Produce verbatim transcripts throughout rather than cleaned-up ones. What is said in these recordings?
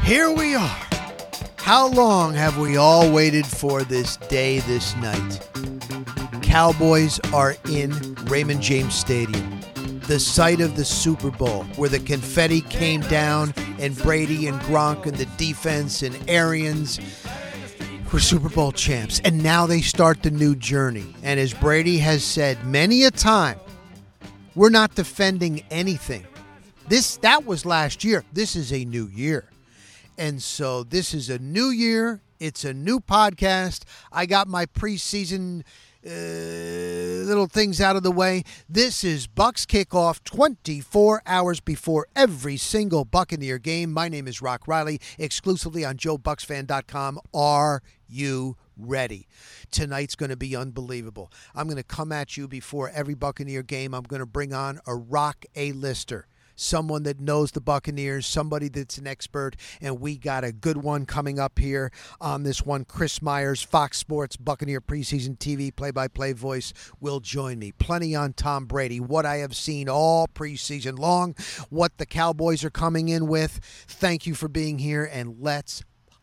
Here we are. How long have we all waited for this day, this night? Cowboys are in Raymond James Stadium, the site of the Super Bowl, where the confetti came down and Brady and Gronk and the defense and Arians were Super Bowl champs. And now they start the new journey. And as Brady has said many a time, we're not defending anything. This that was last year. This is a new year. And so this is a new year. It's a new podcast. I got my preseason uh, little things out of the way. This is Bucs Kickoff, twenty-four hours before every single Buccaneer game. My name is Rock Riley, exclusively on Joe Bucs Fan dot com. Are you ready? Tonight's going to be unbelievable. I'm going to come at you before every Buccaneer game. I'm going to bring on a rock A-lister. Someone that knows the Buccaneers, somebody that's an expert, and we got a good one coming up here on this one. Chris Myers, Fox Sports Buccaneer preseason T V play-by-play voice, will join me. Plenty on Tom Brady, what I have seen all preseason long, what the Cowboys are coming in with. Thank you for being here, and let's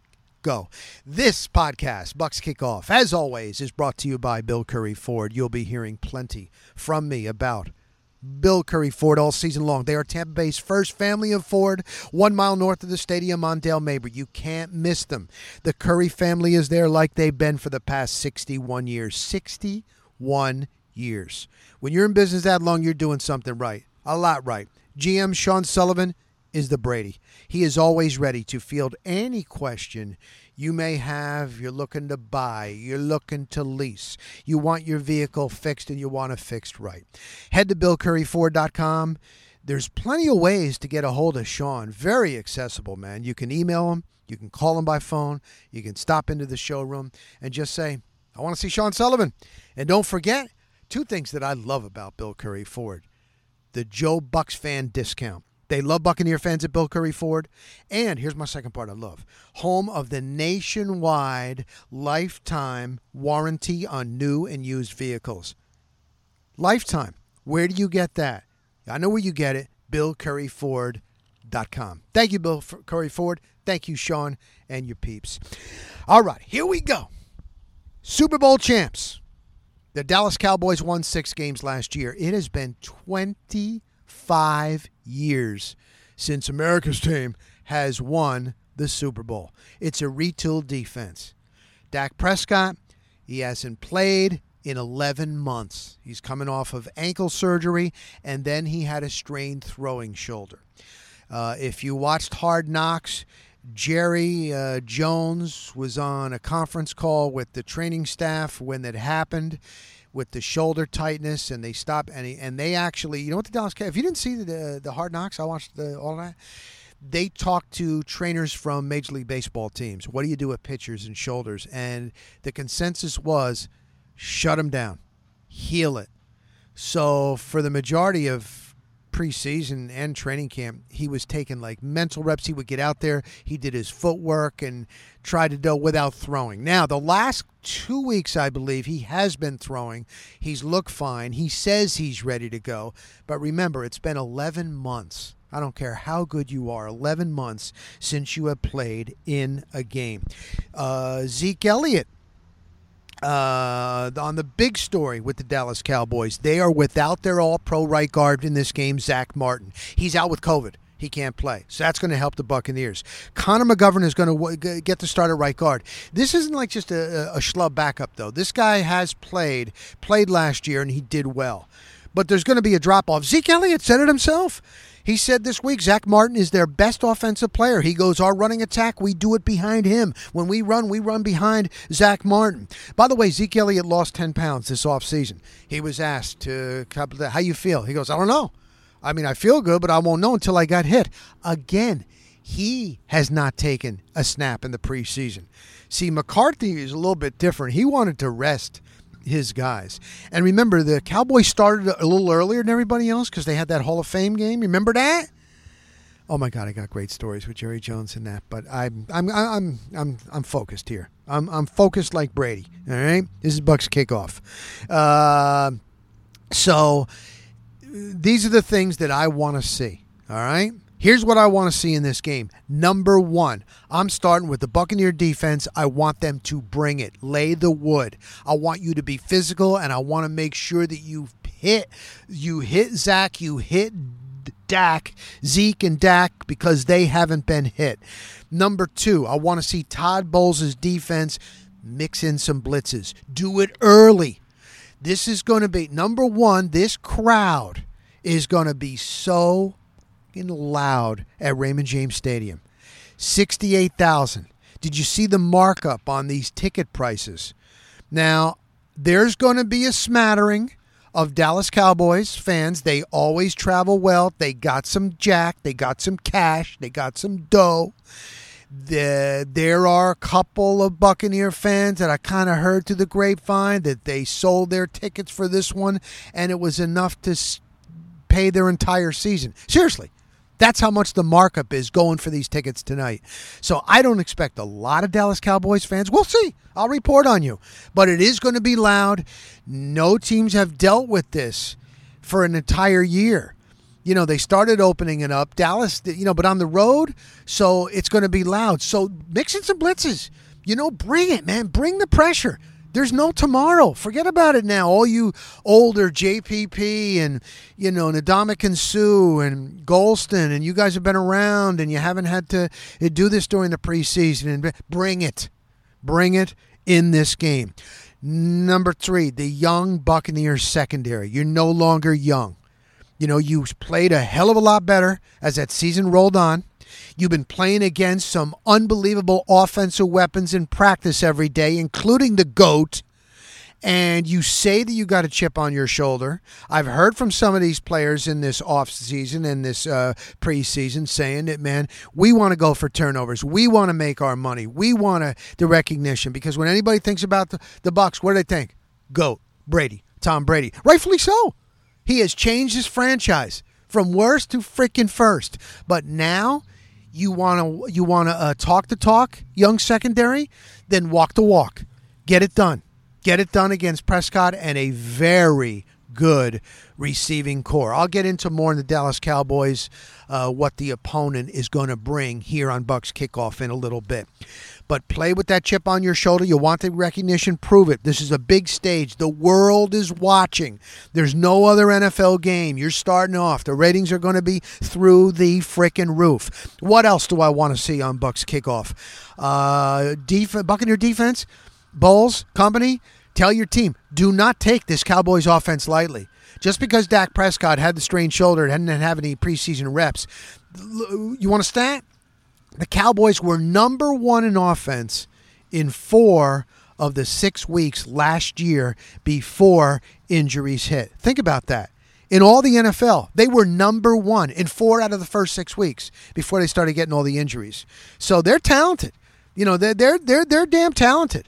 go. This podcast, Bucs Kickoff, as always, is brought to you by Bill Curry Ford. You'll be hearing plenty from me about Bill Curry Ford all season long. They are Tampa Bay's first family of Ford, one mile north of the stadium on Dale Mabry. You can't miss them. The Curry family is there like they've been for the past sixty-one years. sixty-one years. When you're in business that long, you're doing something right. A lot right. G M Sean Sullivan is the Brady. He is always ready to field any question you may have. You're looking to buy, you're looking to lease, you want your vehicle fixed, and you want it fixed right. Head to Bill Curry Ford dot com. There's plenty of ways to get a hold of Sean. Very accessible, man. You can email him, you can call him by phone, you can stop into the showroom and just say, I want to see Sean Sullivan. And don't forget, two things that I love about Bill Curry Ford. The Joe Bucs Fan discount. They love Buccaneer fans at Bill Curry Ford. And here's my second part I love. Home of the nationwide lifetime warranty on new and used vehicles. Lifetime. Where do you get that? I know where you get it. Bill Curry Ford dot com. Thank you, Bill Curry Ford. Thank you, Sean, and your peeps. All right, here we go. Super Bowl champs. The Dallas Cowboys won six games last year. It has been twenty Five years since America's team has won the Super Bowl. It's a retooled defense. Dak Prescott, he hasn't played in eleven months. He's coming off of ankle surgery, and then he had a strained throwing shoulder. Uh, if you watched Hard Knocks, Jerry uh, Jones was on a conference call with the training staff when that happened, with the shoulder tightness, and they stopped, and, he, and they actually, you know what the Dallas Cowboys, if you didn't see the the Hard Knocks, I watched the, all that, they talked to trainers from Major League Baseball teams. What do you do with pitchers and shoulders? And the consensus was, shut them down, heal it. So for the majority of preseason and training camp, he was taking like mental reps. He would get out there, he did his footwork and tried to do without throwing. Now, the last two weeks, I believe, he has been throwing. He's looked fine. He says he's ready to go. But remember, it's been eleven months. I don't care how good you are, eleven months since you have played in a game. Uh, Zeke Elliott, Uh, on the big story with the Dallas Cowboys, they are without their all-pro right guard in this game, Zach Martin. He's out with COVID. He can't play. So that's going to help the Buccaneers. Connor McGovern is going to get the start at right guard. This isn't like just a, a schlub backup, though. This guy has played, played last year, and he did well. But there's going to be a drop-off. Zeke Elliott said it himself. He said this week Zach Martin is their best offensive player. He goes, our running attack, we do it behind him. When we run, we run behind Zach Martin. By the way, Zeke Elliott lost ten pounds this offseason. He was asked, to, how you feel? He goes, I don't know. I mean, I feel good, but I won't know until I got hit. Again, he has not taken a snap in the preseason. See, McCarthy is a little bit different. He wanted to rest his guys. And remember, the Cowboys started a little earlier than everybody else because they had that Hall of Fame game. Remember that? Oh my God, I got great stories with Jerry Jones and that. But I'm I'm I'm I'm I'm focused here. I'm I'm focused like Brady. All right, this is Bucs Kickoff. Uh, so these are the things that I want to see. All right, Here's what I want to see in this game. Number one, I'm starting with the Buccaneer defense. I want them to bring it. Lay the wood. I want you to be physical, and I want to make sure that you hit, you hit Zach, you hit Dak, Zeke and Dak, because they haven't been hit. Number two, I want to see Todd Bowles' defense mix in some blitzes. Do it early. This is going to be, number one, this crowd is going to be so loud at Raymond James Stadium. sixty-eight thousand. Did you see the markup on these ticket prices? Now, there's going to be a smattering of Dallas Cowboys fans. They always travel well. They got some jack. They got some cash. They got some dough. The, there are a couple of Buccaneer fans that I kind of heard through the grapevine that they sold their tickets for this one, and it was enough to pay their entire season. Seriously. That's how much the markup is going for these tickets tonight. So I don't expect a lot of Dallas Cowboys fans. We'll see. I'll report on you. But it is going to be loud. No teams have dealt with this for an entire year. You know, they started opening it up. Dallas, you know, but on the road, so it's going to be loud. So mix in some blitzes. You know, bring it, man. Bring the pressure. There's no tomorrow. Forget about it now. All you older J P P and, you know, Ndamukong Suh and Golston, and you guys have been around and you haven't had to do this during the preseason. And bring it. Bring it in this game. Number three, the young Buccaneers secondary. You're no longer young. You know, you played a hell of a lot better as that season rolled on. You've been playing against some unbelievable offensive weapons in practice every day, including the GOAT. And you say that you got a chip on your shoulder. I've heard from some of these players in this offseason and this uh, preseason saying that, man, we want to go for turnovers. We want to make our money. We want to, the recognition. Because when anybody thinks about the, the Bucs, what do they think? GOAT, Brady, Tom Brady. Rightfully so. He has changed his franchise from worst to freaking first. But now you want to you want to uh, talk the talk, young secondary, then walk the walk. Get it done. Get it done against Prescott and a very good receiving core. I'll get into more in the Dallas Cowboys, uh, what the opponent is going to bring here on Bucs Kickoff in a little bit. But play with that chip on your shoulder. You want the recognition, prove it. This is a big stage. The world is watching. There's no other N F L game. You're starting off. The ratings are going to be through the frickin' roof. What else do I want to see on Bucs Kickoff? Uh, def- Buccaneer defense, Bowles, company, tell your team, do not take this Cowboys offense lightly. Just because Dak Prescott had the strained shoulder and didn't have any preseason reps, you want a stat? The Cowboys were number one in offense in four of the six weeks last year before injuries hit. Think about that. In all the N F L, they were number one in four out of the first six weeks before they started getting all the injuries. So they're talented. You know, they're they're they're they're damn talented.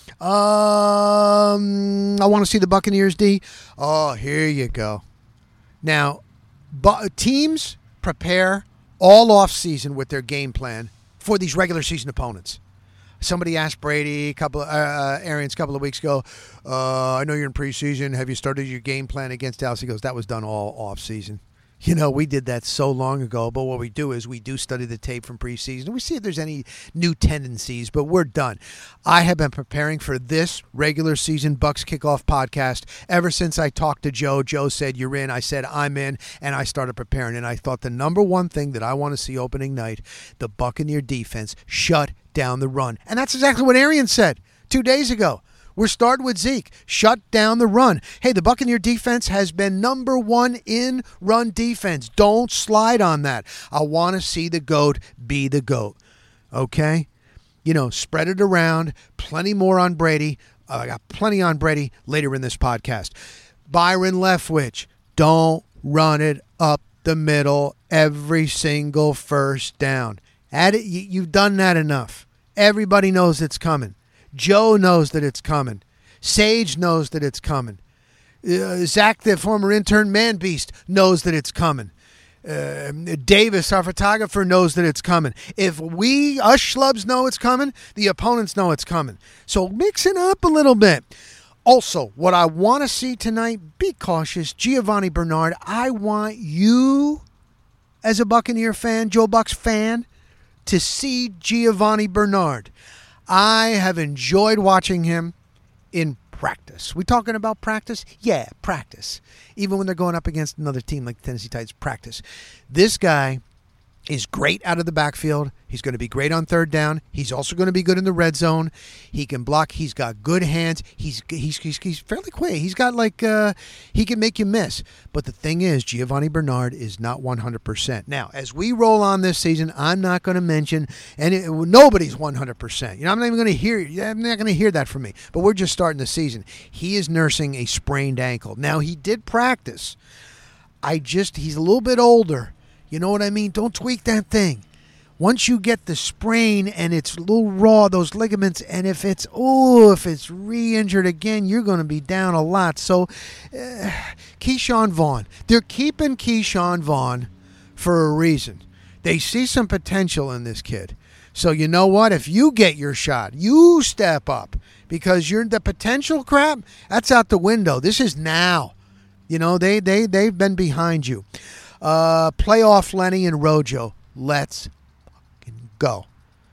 Um, I want to see the Buccaneers D. Oh, here you go. Now, bu- teams prepare all off season with their game plan for these regular season opponents. Somebody asked Brady, a couple, uh, Arians, a couple of weeks ago, uh, I know you're in preseason. Have you started your game plan against Dallas? He goes, that was done all off season. You know, we did that so long ago, but what we do is we do study the tape from preseason. We see if there's any new tendencies, but we're done. I have been preparing for this regular season Bucs Kickoff podcast ever since I talked to Joe. Joe said, you're in. I said, I'm in, and I started preparing. And I thought the number one thing that I want to see opening night, the Buccaneer defense shut down the run. And that's exactly what Arian said two days ago. We're starting with Zeke. Shut down the run. Hey, the Buccaneer defense has been number one in run defense. Don't slide on that. I want to see the GOAT be the GOAT. Okay? You know, spread it around. Plenty more on Brady. Uh, I got plenty on Brady later in this podcast. Byron Leftwich, don't run it up the middle every single first down. Add it, you, you've done that enough. Everybody knows it's coming. Joe knows that it's coming. Sage knows that it's coming. Uh, Zach, the former intern man beast, knows that it's coming. Uh, Davis, our photographer, knows that it's coming. If we, us schlubs, know it's coming, the opponents know it's coming. So mix it up a little bit. Also, what I want to see tonight, be cautious. Giovanni Bernard, I want you as a Buccaneer fan, Joe Bucks fan, to see Giovanni Bernard. I have enjoyed watching him in practice. We talking about practice? Yeah, practice. Even when they're going up against another team like the Tennessee Titans, practice. This guy is great out of the backfield. He's going to be great on third down. He's also going to be good in the red zone. He can block. He's got good hands. He's he's he's, he's fairly quick. He's got like uh, he can make you miss. But the thing is, Giovanni Bernard is not one hundred percent. Now, as we roll on this season, I'm not going to mention and it, nobody's one hundred percent. You know, I'm not even going to hear. I'm not going to hear that from me. But we're just starting the season. He is nursing a sprained ankle. Now, he did practice. I just he's a little bit older. You know what I mean? Don't tweak that thing. Once you get the sprain and it's a little raw, those ligaments, and if it's, oh, if it's re-injured again, you're going to be down a lot. So, uh, Keyshawn Vaughn. They're keeping Keyshawn Vaughn for a reason. They see some potential in this kid. So, you know what? If you get your shot, you step up. Because you're the potential crap, that's out the window. This is now. You know, they, they, they've been behind you. Uh, playoff Lenny and Rojo. Let's fucking go.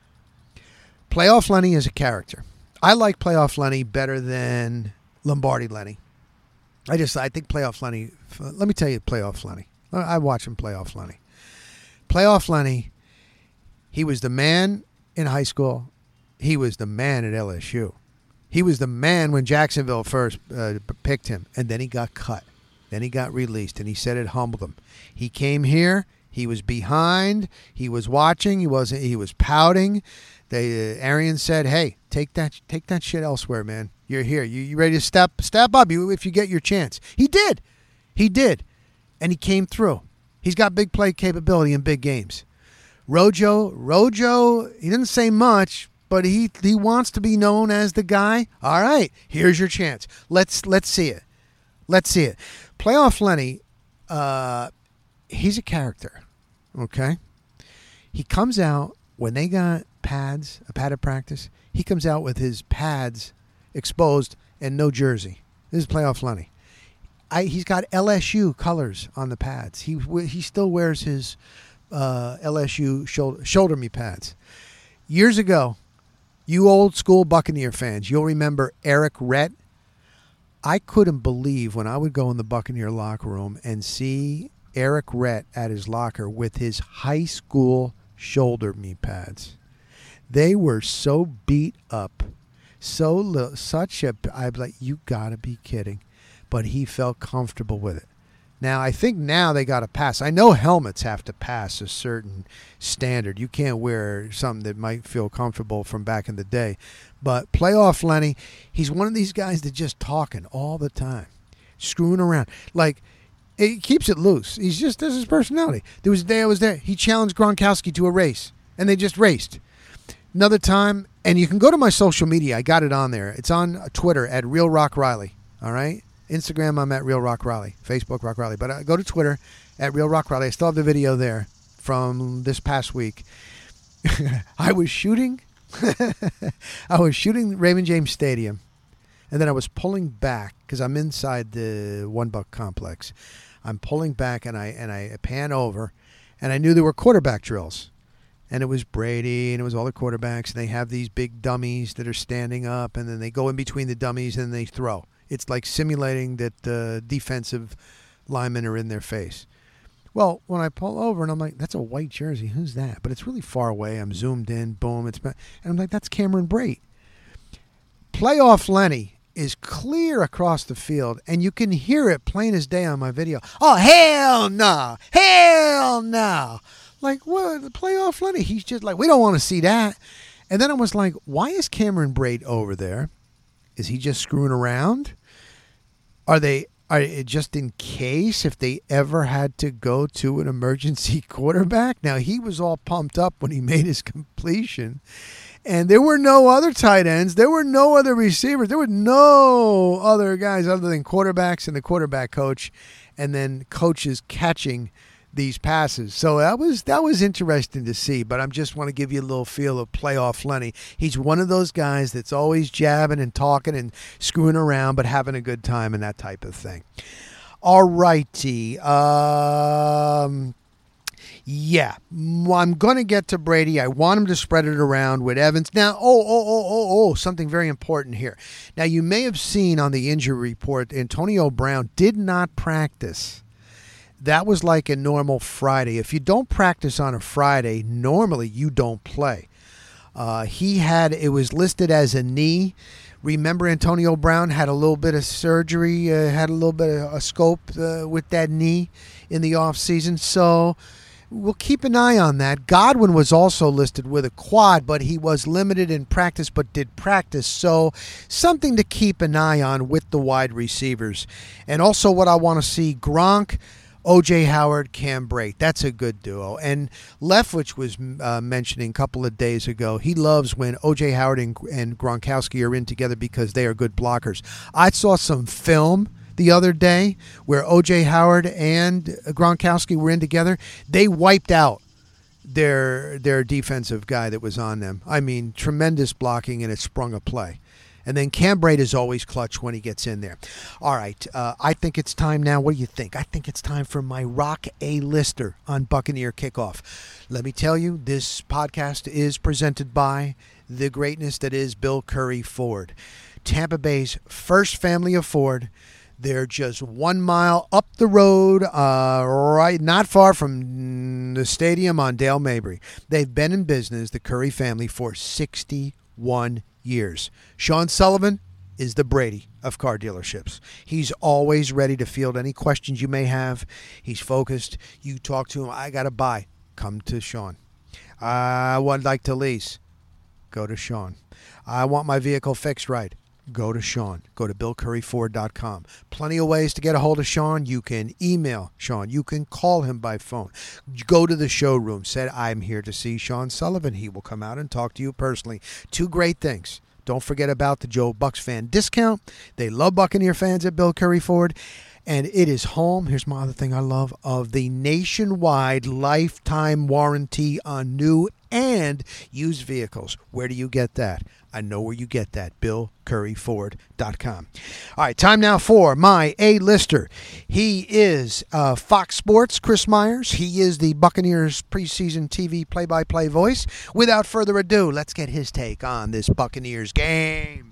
Playoff Lenny is a character. I like Playoff Lenny better than Lombardi Lenny. I just, I think Playoff Lenny, let me tell you Playoff Lenny. I watch him Playoff Lenny. Playoff Lenny, he was the man in high school. He was the man at L S U. He was the man when Jacksonville first uh, picked him, and then he got cut. Then he got released, and he said it humbled him. He came here. He was behind. He was watching. He was he was pouting. They uh, Arian said, "Hey, take that take that shit elsewhere, man. You're here. You you ready to step step up? You if you get your chance." He did. He did, and he came through. He's got big play capability in big games. Rojo Rojo. He didn't say much, but he he wants to be known as the guy. All right, here's your chance. Let's let's see it. Let's see it. Playoff Lenny, uh, he's a character, okay? He comes out, when they got pads, a padded practice, he comes out with his pads exposed and no jersey. This is Playoff Lenny. I, he's got L S U colors on the pads. He he still wears his uh, L S U shoulder, shoulder me pads. Years ago, you old school Buccaneer fans, you'll remember Eric Rett. I couldn't believe when I would go in the Buccaneer locker room and see Eric Rett at his locker with his high school shoulder knee pads. They were so beat up, so little, such a. I'd be like, you gotta be kidding, but he felt comfortable with it. Now I think now they got to pass. I know helmets have to pass a certain standard. You can't wear something that might feel comfortable from back in the day. But Playoff Lenny, he's one of these guys that just talking all the time, screwing around. Like, he keeps it loose. He's just, this is his personality. There was a day I was there. He challenged Gronkowski to a race, and they just raced. Another time, and you can go to my social media. I got it on there. It's on Twitter at Real Rock Riley, all right? Instagram, I'm at Real Rock Riley. Facebook, Rock Riley. But uh, go to Twitter at Real Rock Riley. I still have the video there from this past week. I was shooting. I was shooting Raymond James Stadium, and then I was pulling back because I'm inside the One Buck complex. I'm pulling back, and I and I pan over, and I knew there were quarterback drills. And it was Brady, and it was all the quarterbacks, and they have these big dummies that are standing up, and then they go in between the dummies, and they throw. It's like simulating that the defensive linemen are in their face. Well, when I pull over and I'm like, that's a white jersey. Who's that? But it's really far away. I'm zoomed in. Boom. It's and I'm like, that's Cameron Brate. Playoff Lenny is clear across the field, and you can hear it plain as day on my video. Oh, hell no. Hell no. Like, what? Playoff Lenny. He's just like, we don't want to see that. And then I was like, why is Cameron Brate over there? Is he just screwing around? Are they are just in case if they ever had to go to an emergency quarterback? Now, he was all pumped up when he made his completion. And there were no other tight ends. There were no other receivers. There were no other guys other than quarterbacks and the quarterback coach, and then coaches catching these passes. So that was that was interesting to see, but I just want to give you a little feel of Playoff Lenny. He's one of those guys that's always jabbing and talking and screwing around, but having a good time and that type of thing. All righty. Um, Yeah, m- I'm going to get to Brady. I want him to spread it around with Evans. Now, oh, oh, oh, oh, oh, something very important here. Now, you may have seen on the injury report, Antonio Brown did not practice. That was like a normal Friday. If you don't practice on a Friday, normally you don't play. Uh, he had, it was listed as a knee. Remember, Antonio Brown had a little bit of surgery, uh, had a little bit of a scope uh, with that knee in the offseason. So we'll keep an eye on that. Godwin was also listed with a quad, but he was limited in practice, but did practice. So something to keep an eye on with the wide receivers. And also what I want to see, Gronk, O J Howard, Cam Brate. That's a good duo. And Leftwich was uh, mentioning a couple of days ago, he loves when O J Howard and, and Gronkowski are in together because they are good blockers. I saw some film the other day where O J Howard and Gronkowski were in together. They wiped out their their defensive guy that was on them. I mean, tremendous blocking, and it sprung a play. And then Cam Brate is always clutch when he gets in there. All right, uh, I think it's time now. What do you think? I think it's time for my Rock A-Lister on Buccaneer Kickoff. Let me tell you, this podcast is presented by the greatness that is Bill Curry Ford. Tampa Bay's first family of Ford. They're just one mile up the road, uh, right, not far from the stadium on Dale Mabry. They've been in business, the Curry family, for sixty-one years. Sean Sullivan is the Brady of car dealerships. He's always ready to field any questions you may have. He's focused. You talk to him, I got to buy. Come to Sean. I would like to lease. Go to Sean. I want my vehicle fixed right. Go to Sean. Go to bill curry ford dot com. Plenty of ways to get a hold of Sean. You can email Sean. You can call him by phone. Go to the showroom. Said, I'm here to see Sean Sullivan. He will come out and talk to you personally. Two great things. Don't forget about the Joe Bucks fan discount. They love Buccaneer fans at Bill Curry Ford. And it is home, here's my other thing I love, of the nationwide lifetime warranty on new and used vehicles. Where do you get that? I know where you get that, bill curry ford dot com. All right, time now for my A-Lister. He is uh, Fox Sports, Chris Myers. He is the Buccaneers preseason T V play-by-play voice. Without further ado, let's get his take on this Buccaneers game.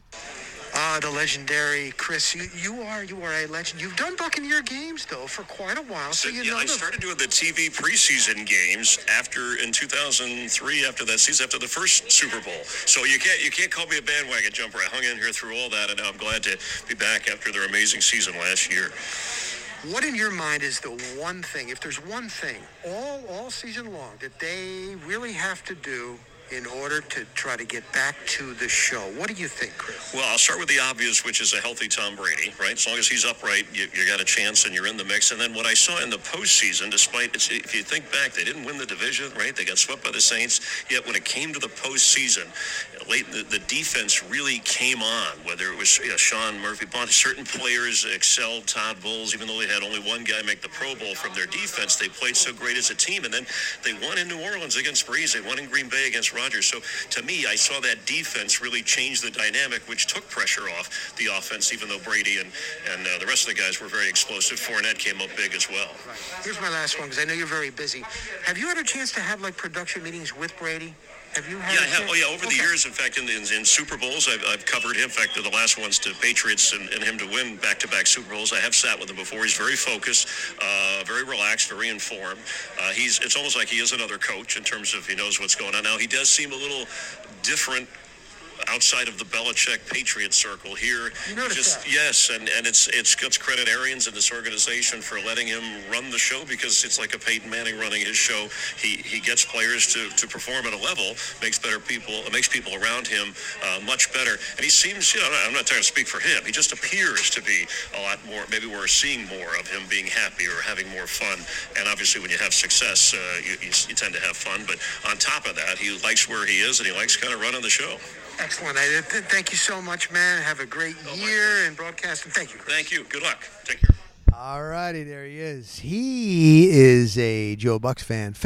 Ah, the legendary Chris. You, you are you are a legend. You've done Buccaneer games though for quite a while, so, so you yeah, know. I the... started doing the T V preseason games after in two thousand three, after that season, after the first Super Bowl. So you can't you can't call me a bandwagon jumper. I hung in here through all that, and now I'm glad to be back after their amazing season last year. What in your mind is the one thing, if there's one thing all all season long that they really have to do in order to try to get back to the show? What do you think, Chris? Well, I'll start with the obvious, which is a healthy Tom Brady, right? As long as he's upright, you, you got a chance and you're in the mix. And then what I saw in the postseason, despite, if you think back, they didn't win the division, right? They got swept by the Saints. Yet when it came to the postseason, late the, the defense really came on, whether it was you know, Sean Murphy, Bond, certain players excelled. Todd Bowles, even though they had only one guy make the Pro Bowl from their defense, they played so great as a team. And then they won in New Orleans against Breeze. They won in Green Bay against Rodgers. So to me, I saw that defense really change the dynamic, which took pressure off the offense, even though Brady and, and uh, the rest of the guys were very explosive. Fournette came up big as well. Right. Here's my last one, because I know you're very busy. Have you had a chance to have, like, production meetings with Brady? Have you had yeah, a I have. chance? Oh, yeah, over okay. the years, in fact, in, in, in Super Bowls, I've, I've covered him. In fact, the last ones to Patriots and, and him to win back-to-back Super Bowls. I have sat with him before. He's very focused, uh, very relaxed, very informed. Uh, he's It's almost like he is another coach in terms of he knows what's going on. Now, he does seem a little different outside of the Belichick Patriot circle here. You notice just that? Yes, and, and it's it's let's credit Arians and this organization for letting him run the show, because it's like a Peyton Manning running his show. He he gets players to, to perform at a level, makes better people, makes people around him uh, much better. And he seems, you know, I'm not trying to speak for him. He just appears to be a lot more. Maybe we're seeing more of him being happy or having more fun. And obviously, when you have success, uh, you, you you tend to have fun. But on top of that, he likes where he is, and he likes kind of running the show. Excellent. I, th- thank you so much, man. Have a great Oh, year in broadcasting. Thank you, Chris. Thank you. Good luck. Take care. All righty, there he is. He is a Joe Bucks fan. Fan.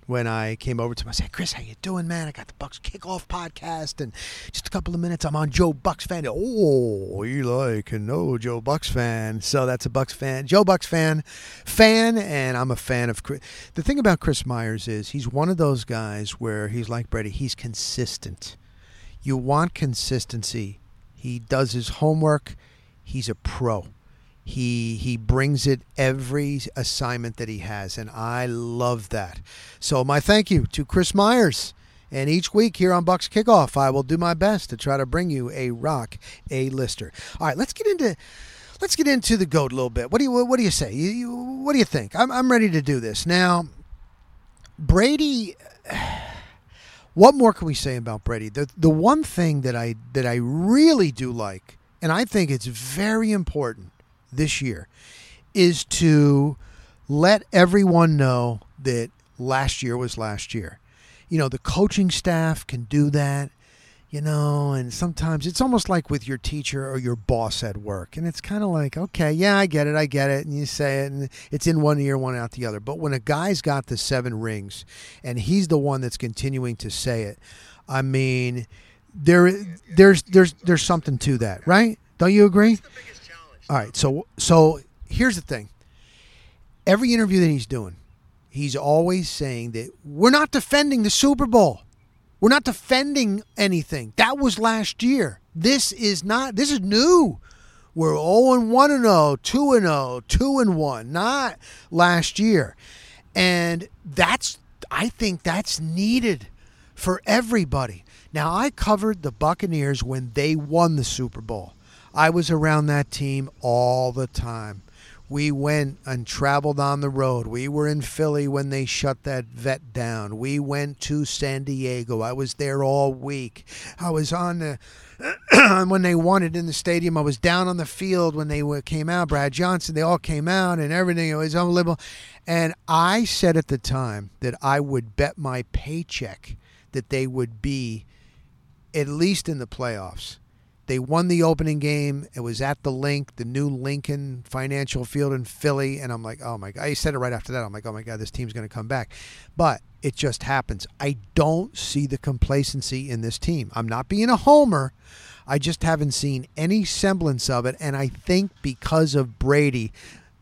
when I came over to him. I said, Chris, how you doing, man? I got the Bucks Kickoff podcast, and just a couple of minutes, I'm on Joe Bucks Fan. Oh, Eli can know Joe Bucks Fan. So that's a Bucks fan. Joe Bucks fan, fan, and I'm a fan of Chris. The thing about Chris Myers is he's one of those guys where he's like Brady. He's consistent. You want consistency. He does his homework. He's a pro. He he brings it every assignment that he has, and I love that. So my thank you to Chris Myers. And each week here on Bucks Kickoff, I will do my best to try to bring you a rock A-lister. All right, let's get into let's get into the GOAT a little bit. What do you what do you say? You, you, what do you think? I'm I'm ready to do this now. Brady. What more can we say about Brady? The the one thing that I that I really do like, and I think it's very important this year, is to let everyone know that last year was last year. You know, the coaching staff can do that, you know, and sometimes it's almost like with your teacher or your boss at work. And it's kind of like, okay, yeah, I get it, I get it. And you say it, and it's in one ear, one out the other. But when a guy's got the seven rings, and he's the one that's continuing to say it, I mean, there, there's, there's, there's something to that, right? Don't you agree? All right, so so here's the thing. Every interview that he's doing, he's always saying that we're not defending the Super Bowl. We're not defending anything. That was last year. This is not, this is new. We're oh and one and oh, two and oh, two and one, not last year. And that's, I think that's needed for everybody. Now, I covered the Buccaneers when they won the Super Bowl. I was around that team all the time. We went and traveled on the road. We were in Philly when they shut that vet down. We went to San Diego. I was there all week. I was on the when they won it in the stadium. I was down on the field when they came out. Brad Johnson, they all came out and everything. It was unbelievable. And I said at the time that I would bet my paycheck that they would be at least in the playoffs. They won the opening game. It was at the Link, the new Lincoln Financial Field in Philly. And I'm like, oh, my God. I said it right after that. I'm like, oh, my God, this team's going to come back. But it just happens. I don't see the complacency in this team. I'm not being a homer. I just haven't seen any semblance of it. And I think because of Brady,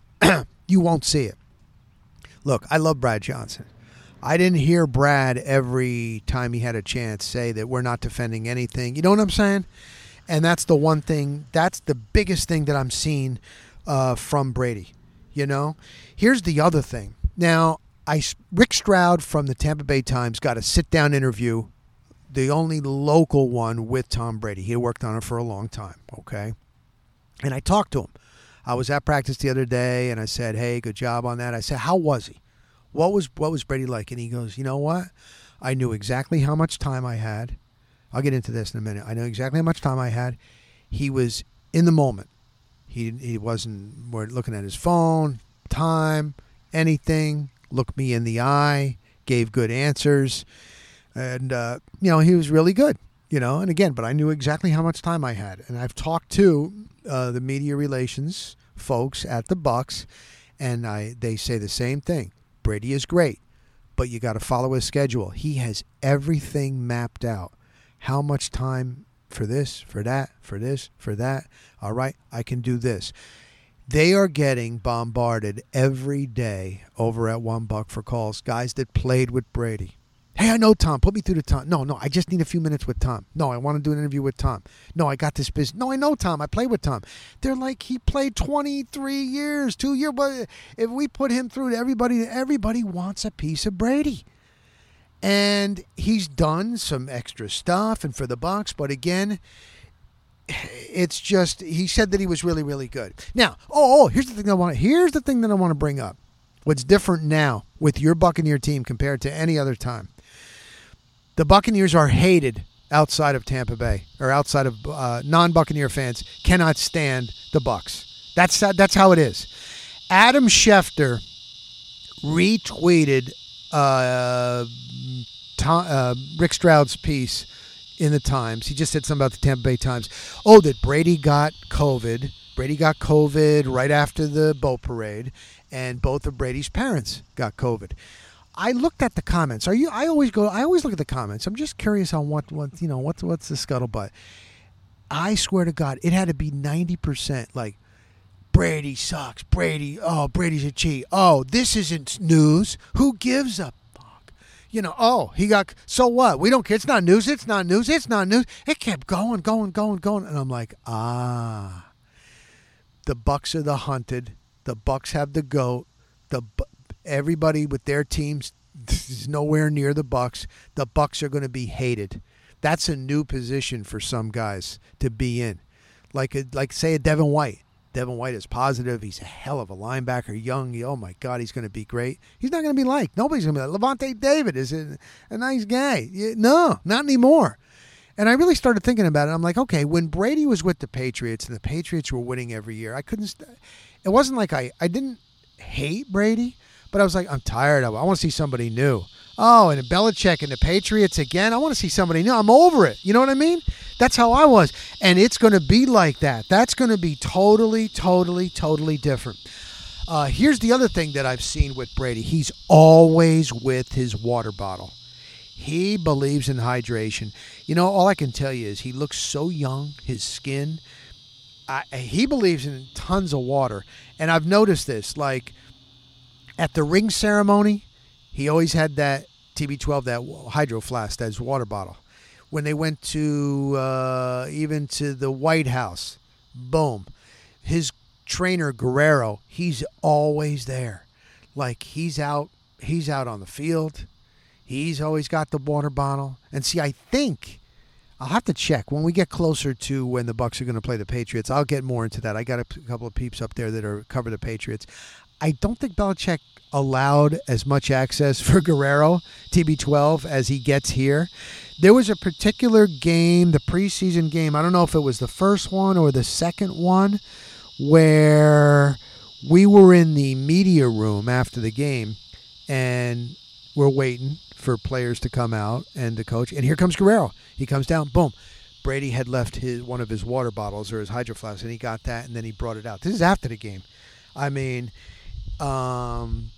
you won't see it. Look, I love Brad Johnson. I didn't hear Brad every time he had a chance say that we're not defending anything. You know what I'm saying? And that's the one thing, that's the biggest thing that I'm seeing uh, from Brady, you know? Here's the other thing. Now, I, Rick Stroud from the Tampa Bay Times got a sit-down interview, the only local one with Tom Brady. He had worked on it for a long time, okay? And I talked to him. I was at practice the other day, and I said, hey, good job on that. I said, how was he? What was what was Brady like? And he goes, you know what? I knew exactly how much time I had. I'll get into this in a minute. I know exactly how much time I had. He was in the moment. He he wasn't looking at his phone, time, anything. Looked me in the eye, gave good answers, and uh, you know he was really good. You know, and again, but I knew exactly how much time I had, and I've talked to uh, the media relations folks at the Bucks, and I they say the same thing. Brady is great, but you got to follow his schedule. He has everything mapped out. How much time for this, for that, for this, for that. All right, I can do this. They are getting bombarded every day over at One Buck for calls. Guys that played with Brady. Hey, I know Tom. Put me through to Tom. No, no, I just need a few minutes with Tom. No, I want to do an interview with Tom. No, I got this business. No, I know Tom. I played with Tom. They're like, he played twenty-three years, two years. But if we put him through to everybody, everybody wants a piece of Brady. And he's done some extra stuff and for the Bucs, but again, it's just he said that he was really, really good. Now, oh, oh here's the thing I want. Here's the thing that I want to bring up. What's different now with your Buccaneer team compared to any other time? The Buccaneers are hated outside of Tampa Bay or outside of uh, non-Buccaneer fans. Cannot stand the Bucs. That's that's how it is. Adam Schefter retweeted Uh, Tom, uh, Rick Stroud's piece in the Times. He just said something about the Tampa Bay Times. Oh, that Brady got COVID. Brady got COVID right after the boat parade, and both of Brady's parents got COVID. I looked at the comments. Are you? I always go. I always look at the comments. I'm just curious on what, what you know, what's what's the scuttlebutt. I swear to God, it had to be ninety percent like Brady sucks. Brady, oh, Brady's a cheat. Oh, this isn't news. Who gives a fuck? You know, oh, he got, so what? We don't care. It's not news. It's not news. It's not news. It kept going, going, going, going. And I'm like, ah, the Bucs are the hunted. The Bucs have the GOAT. The Everybody with their teams is nowhere near the Bucs. The Bucs are going to be hated. That's a new position for some guys to be in. Like, a, like say, a Devin White. Devin White is positive. He's a hell of a linebacker. Young. Oh, my God, he's going to be great. He's not going to be liked. Nobody's going to be like, Levante David is a, a nice guy. No, not anymore. And I really started thinking about it. I'm like, okay, when Brady was with the Patriots and the Patriots were winning every year, I couldn't st- – it wasn't like I, I didn't hate Brady, but I was like, I'm tired of it. I want to see somebody new. Oh, and Belichick and the Patriots again. I want to see somebody new. I'm over it. You know what I mean? That's how I was. And it's going to be like that. That's going to be totally, totally, totally different. Uh, here's the other thing that I've seen with Brady. He's always with his water bottle. He believes in hydration. You know, all I can tell you is he looks so young, his skin. I, he believes in tons of water. And I've noticed this, like at the ring ceremony, he always had that T B twelve, that hydro flask, that his water bottle. When they went to, uh, even to the White House, boom. His trainer, Guerrero, he's always there. Like he's out, he's out on the field. He's always got the water bottle. And see, I think, I'll have to check. When we get closer to when the Bucs are going to play the Patriots, I'll get more into that. I got a p- couple of peeps up there that are cover the Patriots. I don't think Belichick allowed as much access for Guerrero, T B twelve, as he gets here. There was a particular game, the preseason game, I don't know if it was the first one or the second one, where we were in the media room after the game, and we're waiting for players to come out and the coach. And here comes Guerrero. He comes down, boom. Brady had left his one of his water bottles or his hydro flask, and he got that, and then he brought it out. This is after the game. I mean, um,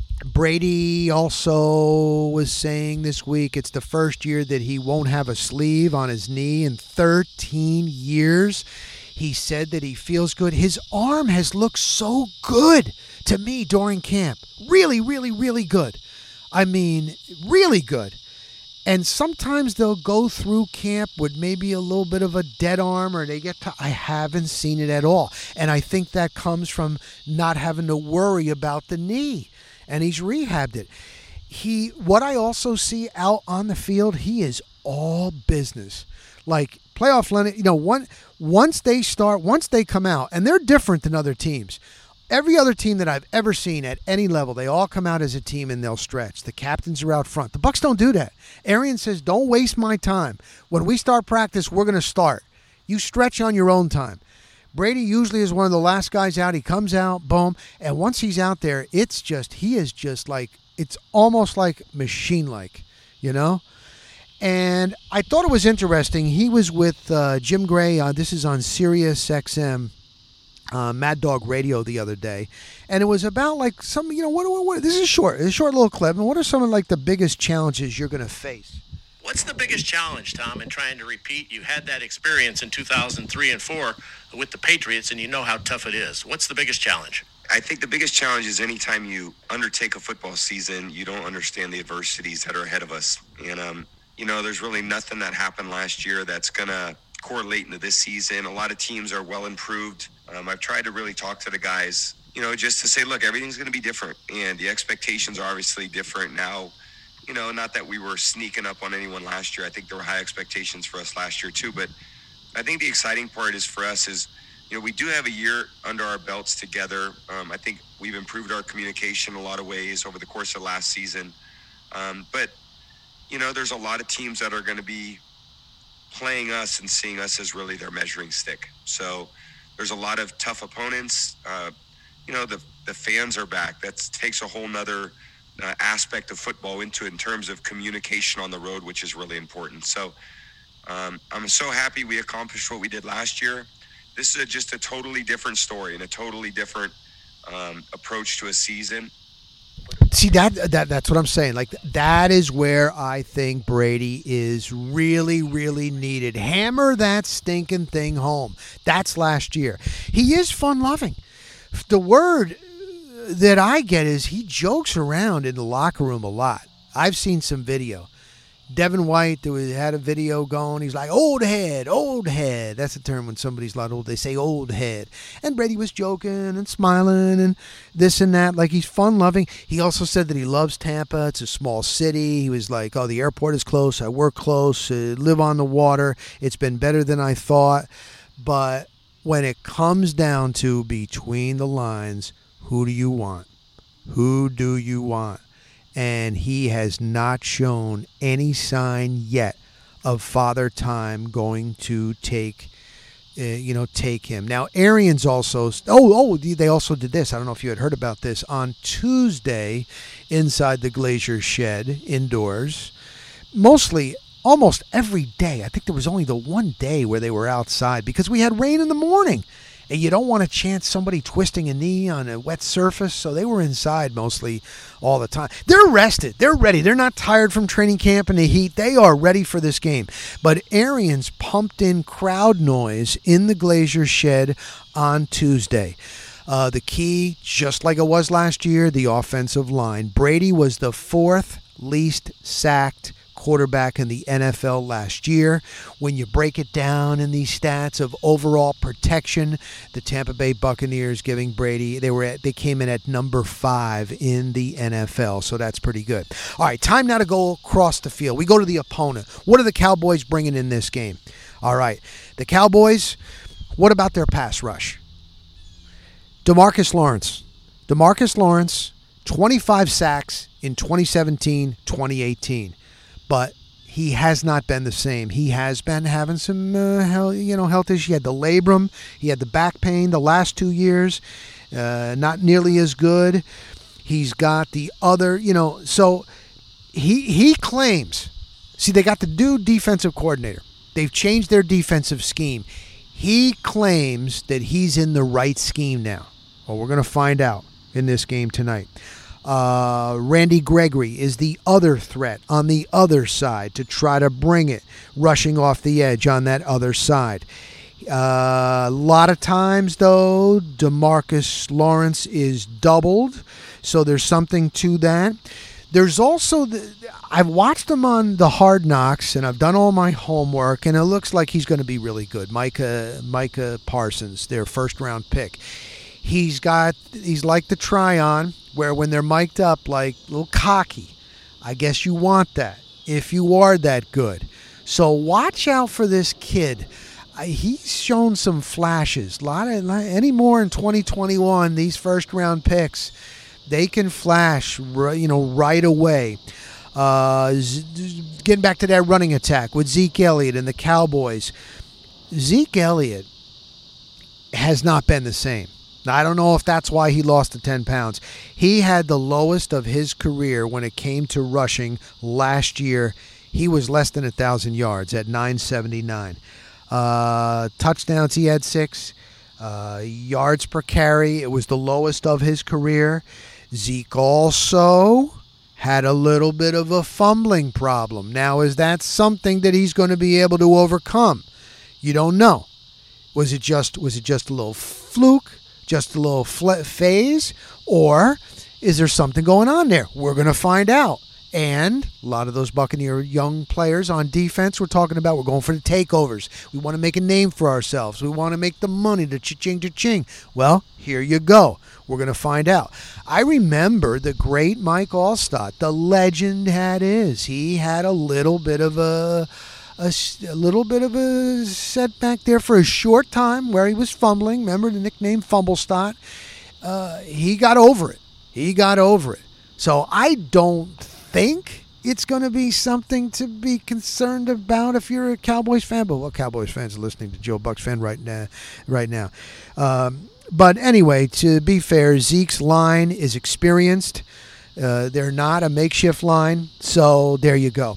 Brady also was saying this week it's the first year that he won't have a sleeve on his knee in thirteen years. He said that he feels good. His arm has looked so good to me during camp. Really, really, really good. I mean, really good. And sometimes they'll go through camp with maybe a little bit of a dead arm, or they get to, I haven't seen it at all. And I think that comes from not having to worry about the knee. And he's rehabbed it. He, what I also see out on the field, he is all business. Like playoff Leonard, you know, one, once they start, once they come out, and they're different than other teams. Every other team that I've ever seen at any level, they all come out as a team and they'll stretch. The captains are out front. The Bucs don't do that. Arian says, don't waste my time. When we start practice, we're going to start. You stretch on your own time. Brady usually is one of the last guys out. He comes out, boom. And once he's out there, it's just, he is just like, it's almost like machine-like, you know? And I thought it was interesting. He was with uh, Jim Gray. Uh, this is on Sirius X M. Uh, Mad Dog Radio the other day, and it was about like some, you know, what, what, what this is short, it's a short little clip, and what are some of like the biggest challenges you're going to face? What's the biggest challenge, Tom, in trying to repeat? You had that experience in two thousand three and four with the Patriots, and you know how tough it is. What's the biggest challenge? I think the biggest challenge is anytime you undertake a football season, you don't understand the adversities that are ahead of us. And, um, you know, there's really nothing that happened last year that's going to correlate into this season. A lot of teams are well improved. Um, I've tried to really talk to the guys, you know, just to say, look, everything's going to be different. And the expectations are obviously different now. You know, not that we were sneaking up on anyone last year. I think there were high expectations for us last year too. But I think the exciting part is for us is, you know, we do have a year under our belts together. Um, I think we've improved our communication in a lot of ways over the course of last season. Um, but, you know, there's a lot of teams that are going to be playing us and seeing us as really their measuring stick. So there's a lot of tough opponents. Uh, you know, the the fans are back. That takes a whole nother uh, aspect of football into it in terms of communication on the road, which is really important. So um, I'm so happy we accomplished what we did last year. This is a, just a totally different story and a totally different um, approach to a season. See, that that that's what I'm saying. Like, that is where I think Brady is really, really needed. Hammer that stinking thing home. That's last year. He is fun-loving. The word that I get is he jokes around in the locker room a lot. I've seen some video. Devin White there was, had a video going. He's like, old head, old head. That's a term when somebody's a lot old. They say old head. And Brady was joking and smiling and this and that. Like, he's fun-loving. He also said that he loves Tampa. It's a small city. He was like, oh, the airport is close. I work close. Uh, live on the water. It's been better than I thought. But when it comes down to between the lines, who do you want? Who do you want? And he has not shown any sign yet of Father Time going to take, uh, you know, take him. Now, Arians also, oh, oh, they also did this. I don't know if you had heard about this. On Tuesday, inside the Glazier shed, indoors, mostly, almost every day. I think there was only the one day where they were outside because we had rain in the morning. And you don't want to chance somebody twisting a knee on a wet surface, so they were inside mostly all the time. They're rested. They're ready. They're not tired from training camp in the heat. They are ready for this game. But Arians pumped in crowd noise in the Glazier shed on Tuesday. Uh, the key, just like it was last year, the offensive line. Brady was the fourth least sacked quarterback in the N F L last year. When you break it down in these stats of overall protection, the Tampa Bay Buccaneers giving Brady, they were at, they came in at number five in the N F L, so that's pretty good. All right, time now to go across the field. We go to the opponent. What are the Cowboys bringing in this game? All right, the Cowboys, what about their pass rush? DeMarcus Lawrence. DeMarcus Lawrence, twenty-five sacks in twenty seventeen twenty eighteen. But he has not been the same. He has been having some uh, health, you know, health issues. He had the labrum. He had the back pain the last two years. Uh, not nearly as good. He's got the other, you know, so he he claims. See, they got the new defensive coordinator. They've changed their defensive scheme. He claims that he's in the right scheme now. Well, we're going to find out in this game tonight. Uh, Randy Gregory is the other threat on the other side to try to bring it, rushing off the edge on that other side. Uh, a lot of times, though, DeMarcus Lawrence is doubled, so there's something to that. There's also, the, I've watched him on the Hard Knocks, and I've done all my homework, and it looks like he's going to be really good. Micah, Micah Parsons, their first-round pick. He's got, he's like the Tryon, where when they're mic'd up, like a little cocky. I guess you want that if you are that good. So watch out for this kid. Uh, he's shown some flashes. A lot of, any more in twenty twenty-one, these first-round picks, they can flash, you know, right away. Uh, getting back to that running attack with Zeke Elliott and the Cowboys. Zeke Elliott has not been the same. Now, I don't know if that's why he lost the ten pounds. He had the lowest of his career when it came to rushing last year. He was less than one thousand yards at nine seventy-nine. Uh, touchdowns, he had six. Uh, yards per carry, it was the lowest of his career. Zeke also had a little bit of a fumbling problem. Now, is that something that he's going to be able to overcome? You don't know. Was it just, was it just a little fluke? Just a little phase, or is there something going on there? We're going to find out. And a lot of those Buccaneer young players on defense we're talking about, we're going for the takeovers. We want to make a name for ourselves. We want to make the money, the cha-ching, cha-ching. Well, here you go. We're going to find out. I remember the great Mike Allstott, the legend that is. He had a little bit of a... A, a little bit of a setback there for a short time where he was fumbling. Remember the nickname Fumblestott? Uh, he got over it. He got over it. So I don't think it's going to be something to be concerned about if you're a Cowboys fan. But what Cowboys fans are listening to Joe Buck's fan right now? Right now. Um, but anyway, to be fair, Zeke's line is experienced. Uh, they're not a makeshift line. So there you go.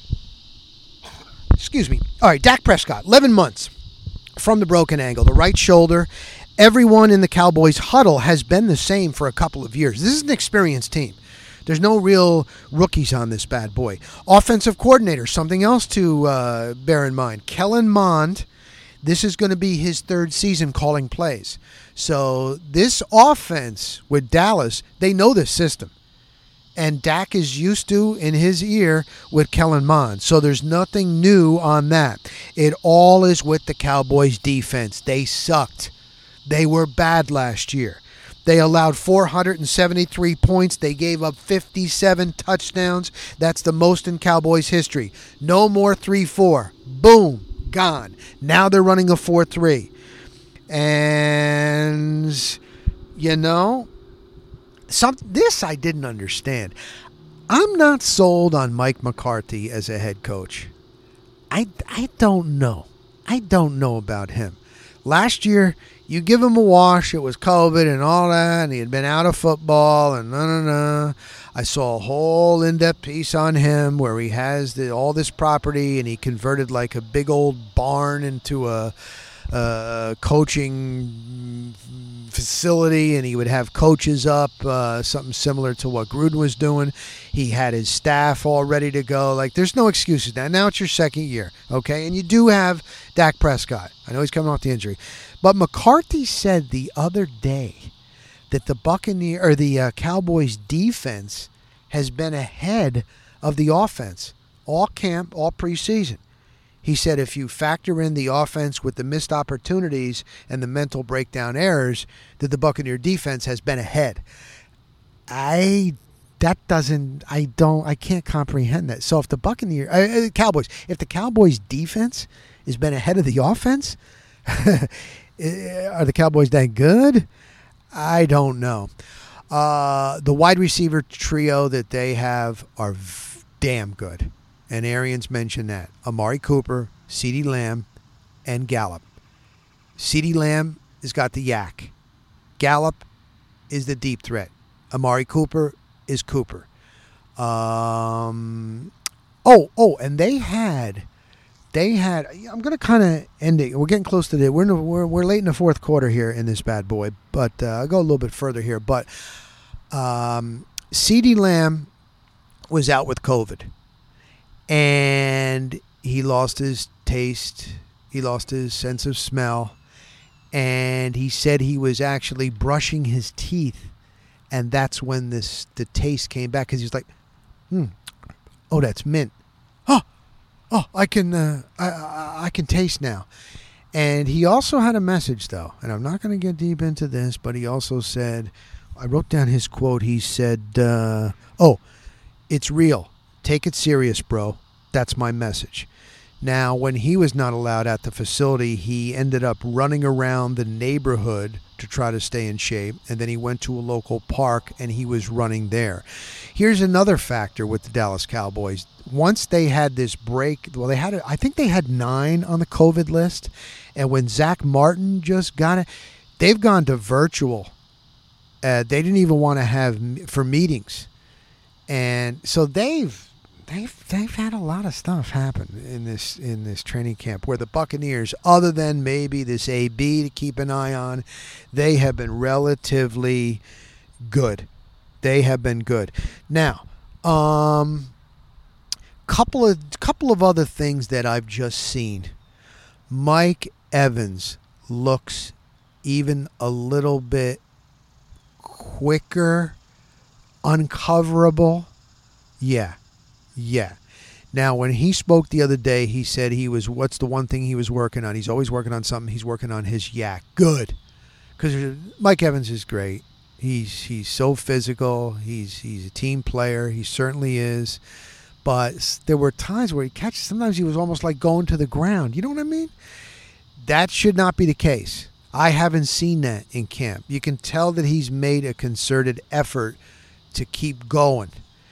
Excuse me. All right, Dak Prescott, eleven months from the broken ankle, the right shoulder. Everyone in the Cowboys huddle has been the same for a couple of years. This is an experienced team. There's no real rookies on this bad boy. Offensive coordinator, something else to uh, bear in mind. Kellen Mond, this is going to be his third season calling plays. So this offense with Dallas, they know this system. And Dak is used to, in his ear, with Kellen Mond. So there's nothing new on that. It all is with the Cowboys' defense. They sucked. They were bad last year. They allowed four hundred seventy-three points. They gave up fifty-seven touchdowns. That's the most in Cowboys history. No more three four. Boom. Gone. Now they're running a four three. And, you know, some this I didn't understand. I'm not sold on Mike McCarthy as a head coach. I, I don't know. I don't know about him. Last year, you give him a wash, it was COVID and all that, and he had been out of football, and no, no, no. I saw a whole in-depth piece on him where he has the, all this property, and he converted like a big old barn into a, a coaching facility, and he would have coaches up, uh, something similar to what Gruden was doing. He had his staff all ready to go. Like, there's no excuses now. Now it's your second year, okay? And you do have Dak Prescott. I know he's coming off the injury. But McCarthy said the other day that the Buccaneer or the uh, Cowboys defense has been ahead of the offense all camp, all preseason. He said if you factor in the offense with the missed opportunities and the mental breakdown errors, that the Buccaneer defense has been ahead. I that doesn't I don't I can't comprehend that. So if the Buccaneer uh, Cowboys, if the Cowboys defense has been ahead of the offense, are the Cowboys that good? I don't know. Uh, the wide receiver trio that they have are v- damn good. And Arians mentioned that. Amari Cooper, CeeDee Lamb, and Gallup. CeeDee Lamb has got the yak. Gallup is the deep threat. Amari Cooper is Cooper. Um, oh, oh, and they had... They had. I'm going to kind of end it. We're getting close to the. We're in the, we're we're late in the fourth quarter here in this bad boy, but uh, I'll go a little bit further here. But um, CeeDee Lamb was out with COVID, and he lost his taste. He lost his sense of smell, and he said he was actually brushing his teeth, and that's when this the taste came back because he was like, "Hmm, oh, that's mint." Oh. Oh, I can uh, I, I I can taste now. And he also had a message, though, and I'm not going to get deep into this, but he also said, I wrote down his quote. He said, uh, oh, it's real. Take it serious, bro. That's my message. Now, when he was not allowed at the facility, he ended up running around the neighborhood to try to stay in shape, and then he went to a local park, and he was running there. Here's another factor with the Dallas Cowboys. Once they had this break, well, they had, I think they had nine on the COVID list, and when Zach Martin just got it, they've gone to virtual. Uh, they didn't even want to have for meetings, and so they've they've they've had a lot of stuff happen in this in this training camp. Where the Buccaneers, other than maybe this A B to keep an eye on, they have been relatively good. They have been good. Now, um, couple of couple of other things that I've just seen. Mike Evans looks even a little bit quicker, uncoverable. Yeah, yeah. Now, when he spoke the other day, he said he was, what's the one thing he was working on? He's always working on something. He's working on his yak. Good. Because Mike Evans is great. He's he's so physical. He's he's a team player. He certainly is. But there were times where he catches, sometimes he was almost like going to the ground. You know what I mean? That should not be the case. I haven't seen that in camp. You can tell that he's made a concerted effort to keep going.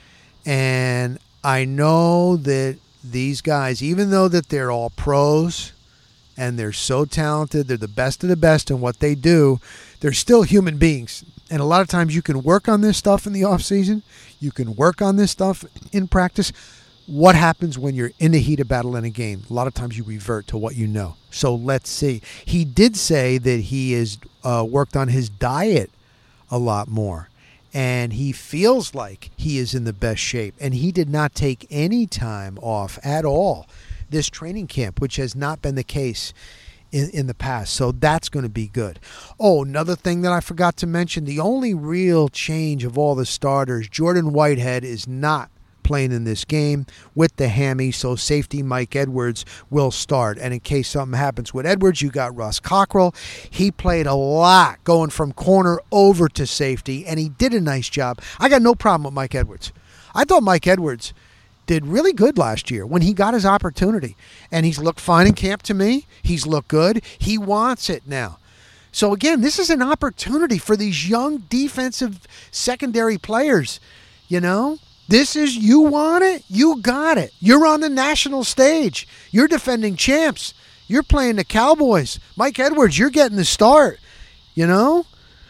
And I know that these guys, even though that they're all pros and they're so talented, they're the best of the best in what they do, they're still human beings. And a lot of times you can work on this stuff in the off season. You can work on this stuff in practice. What happens when you're in the heat of battle in a game? A lot of times you revert to what you know. So let's see. He did say that he has uh, worked on his diet a lot more. and he feels like he is in the best shape. And he did not take any time off at all this training camp, which has not been the case in, in the past. So that's going to be good. Oh, another thing that I forgot to mention, the only real change of all the starters, Jordan Whitehead is not playing in this game with the hammy, so safety Mike Edwards will start. And in case something happens with Edwards, you got Ross Cockrell. He played a lot going from corner over to safety, and he did a nice job. I got no problem with Mike Edwards. I thought Mike Edwards did really good last year when he got his opportunity, and he's looked fine in camp to me. He's looked good. He wants it now. So again, this is an opportunity for these young defensive secondary players, you know. This is, you want it, you got it. You're on the national stage. You're defending champs. You're playing the Cowboys. Mike Edwards, you're getting the start, you know?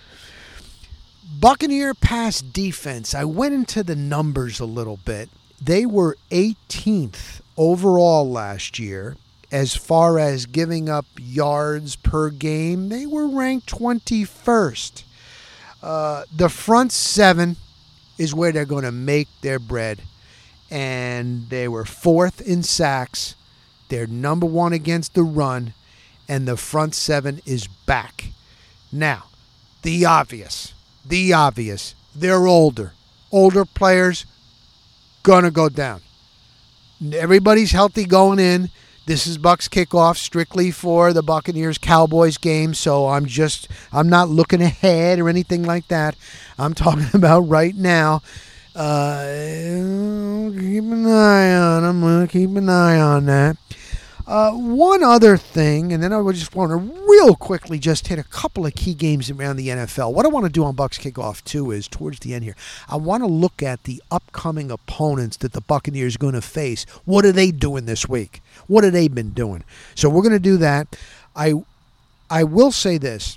Buccaneer pass defense. I went into the numbers a little bit. They were eighteenth overall last year as far as giving up yards per game. They were ranked twenty-first. Uh, the front seven is where they're going to make their bread. And they were fourth in sacks. They're number one against the run. And the front seven is back. Now, the obvious. The obvious. They're older. Older players going to go down. Everybody's healthy going in. This is Bucs kickoff strictly for the Buccaneers-Cowboys game, so I'm just, I'm not looking ahead or anything like that. I'm talking about right now. Uh, keep an eye on them. I'm going to keep an eye on that. Uh, one other thing, and then I would just want to real quickly just hit a couple of key games around the N F L. What I want to do on Bucs Kickoff, too, is towards the end here, I want to look at the upcoming opponents that the Buccaneers are going to face. What are they doing this week? What have they been doing? So we're going to do that. I, I will say this.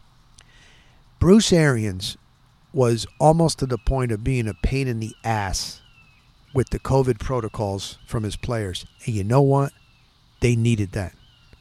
Bruce Arians was almost to the point of being a pain in the ass with the COVID protocols from his players. And you know what? They needed that.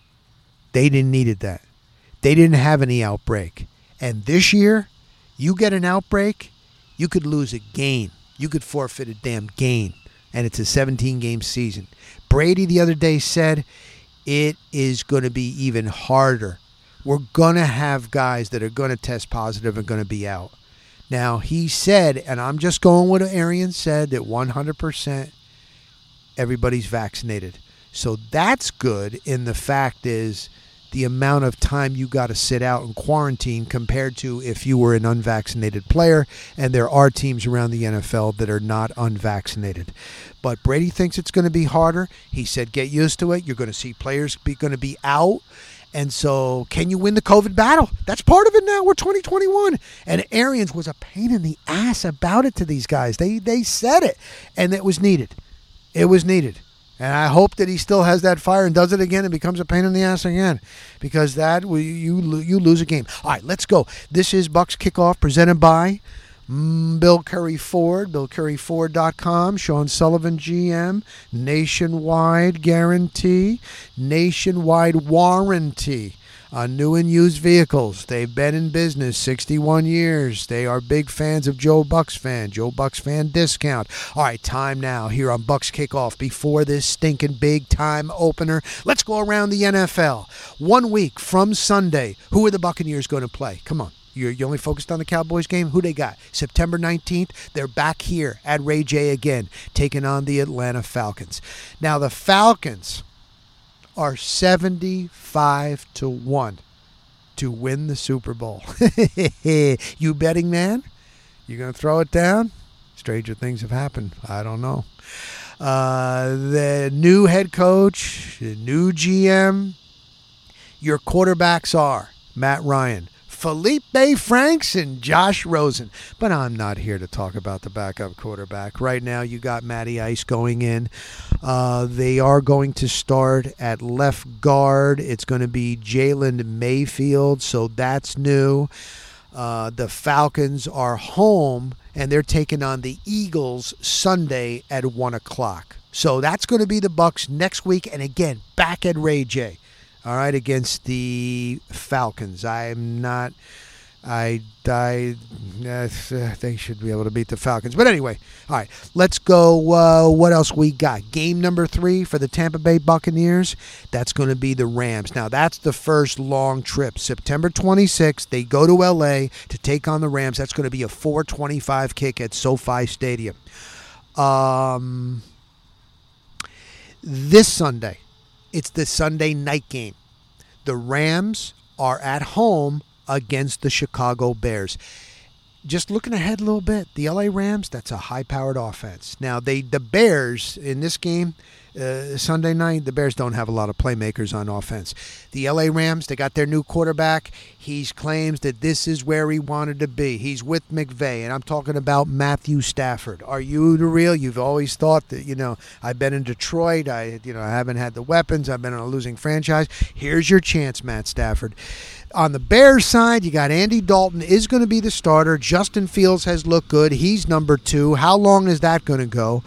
They didn't needed that. They didn't have any outbreak. And this year, you get an outbreak, you could lose a game. You could forfeit a damn game. And it's a seventeen-game season. Brady the other day said it is going to be even harder. We're going to have guys that are going to test positive and going to be out. Now, he said, and I'm just going with what Arians said, that one hundred percent everybody's vaccinated. So that's good, and the fact is the amount of time you got to sit out in quarantine compared to if you were an unvaccinated player, and there are teams around the N F L that are not unvaccinated. But Brady thinks it's going to be harder. He said get used to it. You're going to see players be going to be out. And so can you win the COVID battle? That's part of it now. We're twenty twenty-one. And Arians was a pain in the ass about it to these guys. They, they said it, and it was needed. It was needed. And I hope that he still has that fire and does it again and becomes a pain in the ass again, because that you you lose a game. All right, let's go. This is Bucs Kickoff presented by mm, Bill Curry Ford, bill curry ford dot com, Sean Sullivan G M, Nationwide Guarantee, Nationwide Warranty on new and used vehicles. They've been in business sixty-one years. They are big fans of Joe Bucks fan. Joe Bucks fan discount. All right, time now here on Bucs Kickoff before this stinking big time opener. Let's go around the N F L. One week from Sunday, who are the Buccaneers going to play? Come on. You're, you're only focused on the Cowboys game? Who they got? September nineteenth, they're back here at Ray J again, taking on the Atlanta Falcons. Now, the Falcons are seventy-five to one to win the Super Bowl. You betting man? You going to throw it down? Stranger things have happened. I don't know. Uh, the new head coach, the new G M, your quarterbacks are Matt Ryan, Felipe Franks, and Josh Rosen. But I'm not here to talk about the backup quarterback. Right now, you got Matty Ice going in. Uh, they are going to start at left guard. It's going to be Jalen Mayfield, so that's new. Uh, the Falcons are home, and they're taking on the Eagles Sunday at one o'clock. So that's going to be the Bucs next week, and again, back at Ray J. All right, against the Falcons. I'm not I, I uh, they should be able to beat the Falcons. But anyway, all right, let's go. Uh, what else we got? Game number three for the Tampa Bay Buccaneers. That's going to be the Rams. Now, that's the first long trip. September twenty-sixth, they go to L A to take on the Rams. That's going to be a four twenty-five kick at SoFi Stadium. Um, this Sunday, it's the Sunday night game. The Rams are at home against the Chicago Bears. Just looking ahead a little bit, the L A Rams, that's a high-powered offense. Now, they the Bears in this game, uh, Sunday night, the Bears don't have a lot of playmakers on offense. The L A Rams, they got their new quarterback. He claims that this is where he wanted to be. He's with McVay, and I'm talking about Matthew Stafford. Are you the real? You've always thought that, you know, I've been in Detroit. I, you know, I haven't had the weapons. I've been on a losing franchise. Here's your chance, Matt Stafford. On the Bears side, you got Andy Dalton is going to be the starter. Justin Fields has looked good. He's number two. How long is that going to go?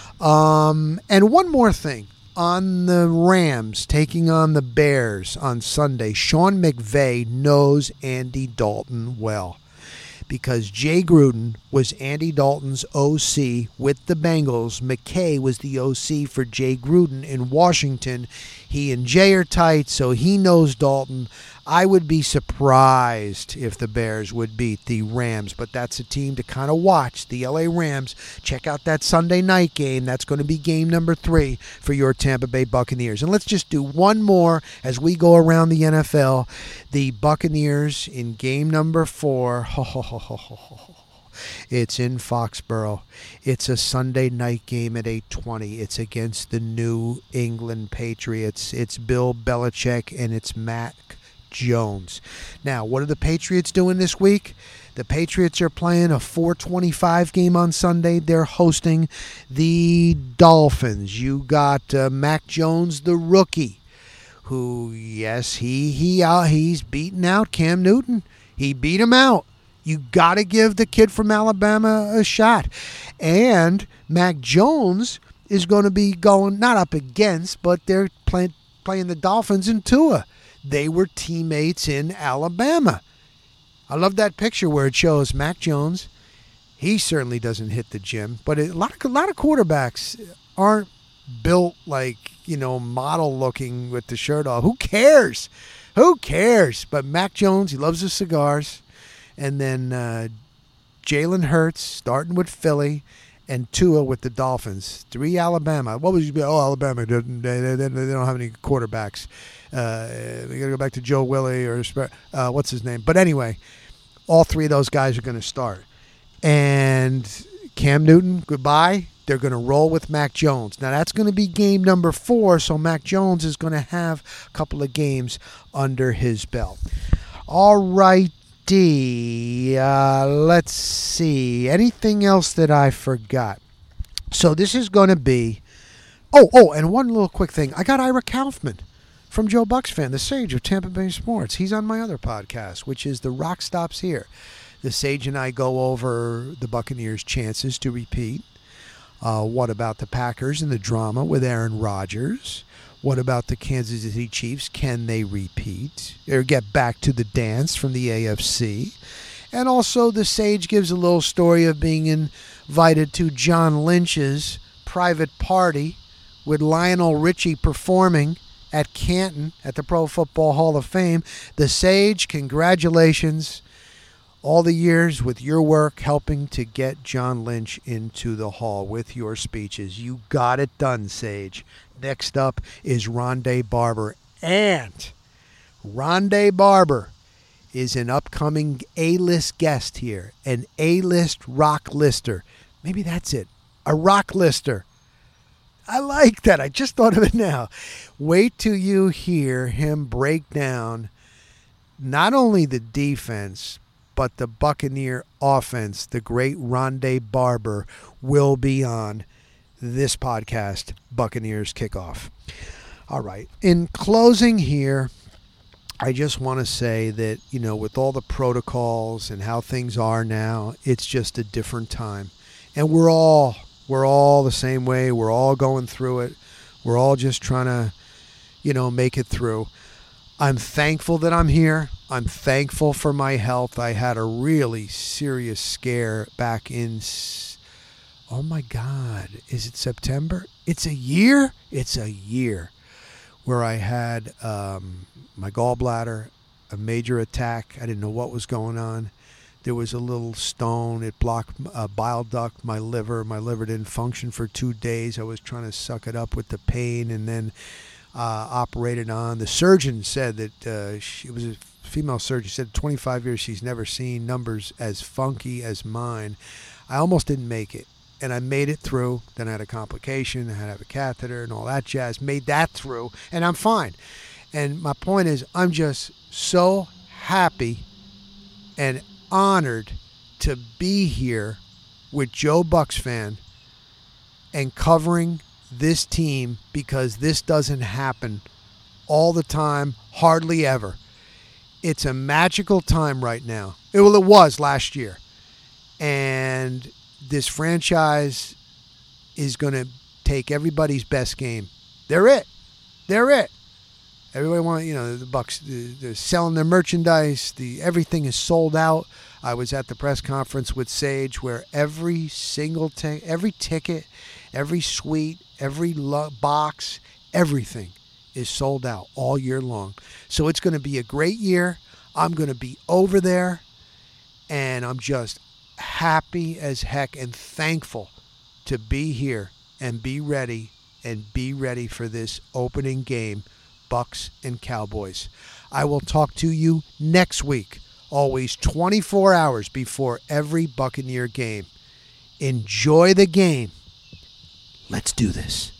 Um, and one more thing. On the Rams taking on the Bears on Sunday, Sean McVay knows Andy Dalton well, because Jay Gruden was Andy Dalton's O C with the Bengals. McKay was the O C for Jay Gruden in Washington. He and Jay are tight, so he knows Dalton. I would be surprised if the Bears would beat the Rams, but that's a team to kind of watch, the L A Rams. Check out that Sunday night game. That's going to be game number three for your Tampa Bay Buccaneers. And let's just do one more as we go around the N F L. The Buccaneers in game number four. Ho, ho, ho, ho, ho, ho. It's in Foxborough. It's a Sunday night game at eight twenty. It's against the New England Patriots. It's Bill Belichick and it's Mac Jones. Now, what are the Patriots doing this week? The Patriots are playing a four twenty-five game on Sunday. They're hosting the Dolphins. You got uh, Mac Jones, the rookie, who, yes, he he uh, he's beaten out Cam Newton. He beat him out. You got to give the kid from Alabama a shot. And Mac Jones is going to be going, not up against, but they're playing, playing the Dolphins and Tua. They were teammates in Alabama. I love that picture where it shows Mac Jones. He certainly doesn't hit the gym, but a lot of, a lot of quarterbacks aren't built like, you know, model looking with the shirt off. Who cares? Who cares? But Mac Jones, he loves his cigars. And then uh, Jalen Hurts starting with Philly and Tua with the Dolphins. Three Alabama. What was you? Oh, Alabama. They, they, they, they don't have any quarterbacks. Uh, we got to go back to Joe Willie or uh, what's his name. But anyway, all three of those guys are going to start. And Cam Newton, goodbye. They're going to roll with Mac Jones. Now, that's going to be game number four, so Mac Jones is going to have a couple of games under his belt. All right. Uh, let's see. Anything else that I forgot? So this is going to be... Oh, oh, and one little quick thing. I got Ira Kaufman from Joe Bucks Fan, the Sage of Tampa Bay Sports. He's on my other podcast, which is The Rock Stops Here. The Sage and I go over the Buccaneers' chances to repeat. Uh, what about the Packers and the drama with Aaron Rodgers? What about the Kansas City Chiefs? Can they repeat or get back to the dance from the A F C? And also the Sage gives a little story of being invited to John Lynch's private party with Lionel Richie performing at Canton at the Pro Football Hall of Fame. The Sage, congratulations. All the years with your work helping to get John Lynch into the hall with your speeches. You got it done, Sage. Next up is Rondé Barber. And Rondé Barber is an upcoming A-list guest here. An A-list rock lister. Maybe that's it. A rock lister. I like that. I just thought of it now. Wait till you hear him break down not only the defense, but the Buccaneer offense. The great Rondé Barber will be on this podcast, Buccaneers Kickoff. All right. In closing here, I just want to say that, you know, with all the protocols and how things are now, it's just a different time. And we're all, we're all the same way. We're all going through it. We're all just trying to, you know, make it through. I'm thankful that I'm here. I'm thankful for my health. I had a really serious scare back in, oh my God, is it September? It's a year? It's a year where I had um, my gallbladder, a major attack. I didn't know what was going on. There was a little stone. It blocked a bile duct, my liver. My liver didn't function for two days. I was trying to suck it up with the pain and then uh, operated on. The surgeon said that uh, she, it was a female surgeon, said twenty-five years she's never seen numbers as funky as mine. I almost didn't make it. And I made it through. Then I had a complication. I had to have a catheter and all that jazz. Made that through. And I'm fine. And my point is, I'm just so happy and honored to be here with Joe Bucks fan and covering this team, because this doesn't happen all the time, hardly ever. It's a magical time right now. It, well, it was last year. And this franchise is going to take everybody's best game. They're it. They're it. Everybody want, you know, the Bucks, they're selling their merchandise. The everything is sold out. I was at the press conference with Sage where every single t- every ticket, every suite, every lo- box, everything is sold out all year long. So it's going to be a great year. I'm going to be over there, and I'm just happy as heck and thankful to be here and be ready and be ready for this opening game, Bucks and Cowboys. I will talk to you next week, always twenty-four hours before every Buccaneer game. Enjoy the game. Let's do this.